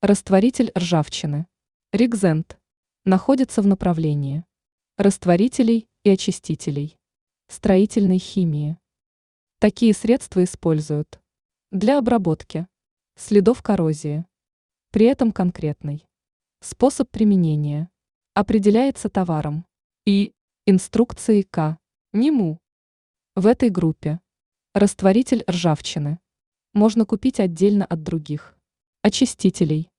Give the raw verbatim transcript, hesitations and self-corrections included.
Растворитель ржавчины. Ригзент. Находится в направлении растворителей и очистителей, строительной химии. Такие средства используют для обработки следов коррозии. При этом конкретный способ применения определяется товаром и инструкцией к нему. В этой группе растворитель ржавчины можно купить отдельно от других очистителей.